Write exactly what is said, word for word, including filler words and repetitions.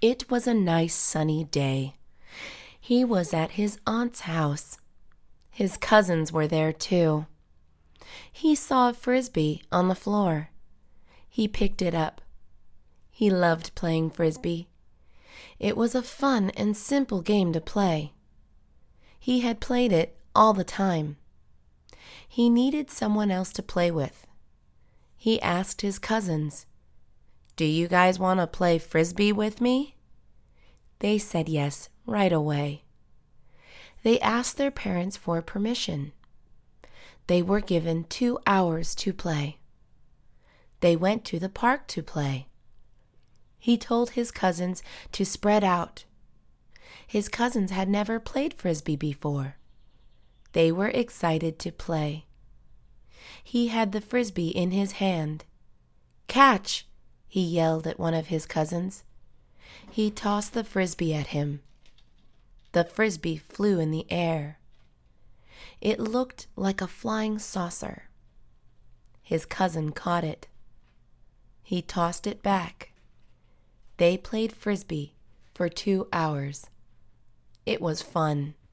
It was a nice sunny day. He was at his aunt's house. His cousins were there too. He saw a frisbee on the floor. He picked it up. He loved playing frisbee. It was a fun and simple game to play. He had played it all the time. He needed someone else to play with. He asked his cousins, "Do you guys want to play frisbee with me?" They said yes right away. They asked their parents for permission. They were given two hours to play. They went to the park to play. He told his cousins to spread out. His cousins had never played frisbee before. They were excited to play. He had the frisbee in his hand. "Catch!" he yelled at one of his cousins. He tossed the frisbee at him. The frisbee flew in the air. It looked like a flying saucer. His cousin caught it. He tossed it back. They played frisbee for two hours. It was fun.